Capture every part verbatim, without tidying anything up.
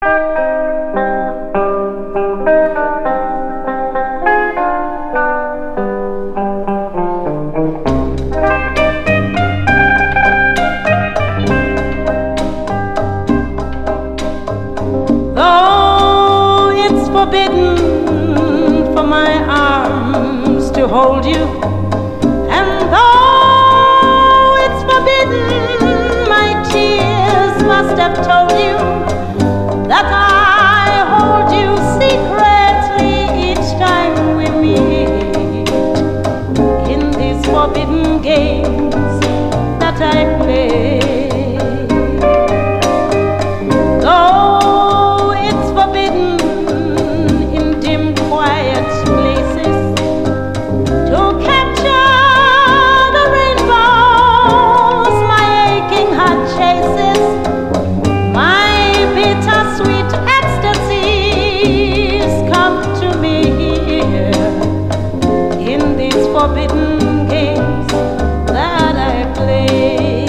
Hold you, and though it's forbidden, my tears must have told you that I hold you secretly each time we meet in these forbidden games that I play. Though it's forbidden in dim, quiet places to capture the rainbows my aching heart chases, my bittersweet ecstasies come to me here in these forbidden games that I play.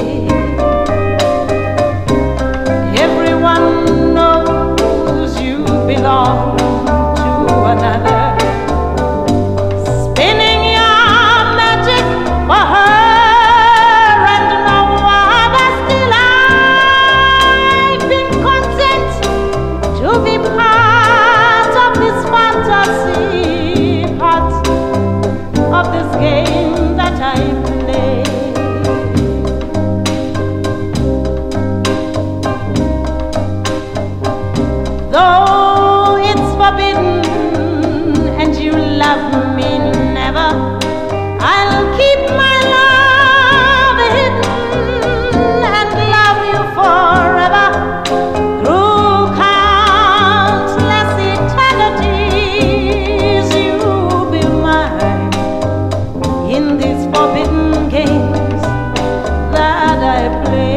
Everyone knows you belong to another, though it's forbidden and you love me never, I'll keep my love hidden and love you forever through countless eternities. You'll be mine in these forbidden games that I play.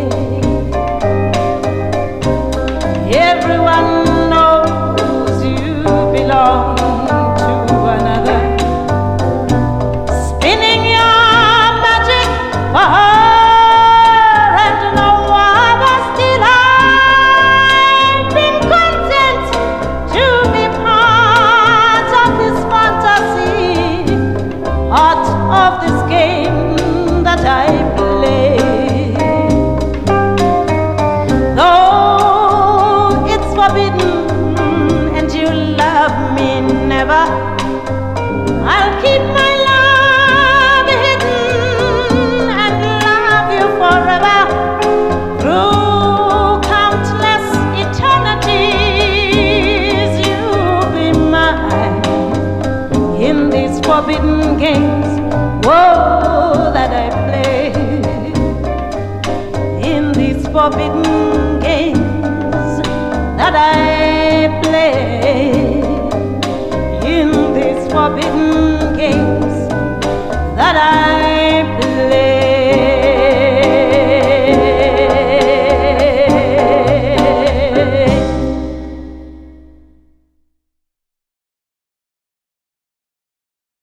Everyone knows you belong to another, spinning your magic for her and no other. Still I've been content to be part of this fantasy, part of this game that I play. Forbidden and you love me never, I'll keep my love hidden and love you forever through countless eternities. You'll be mine in these forbidden games, whoa, that I play in these forbidden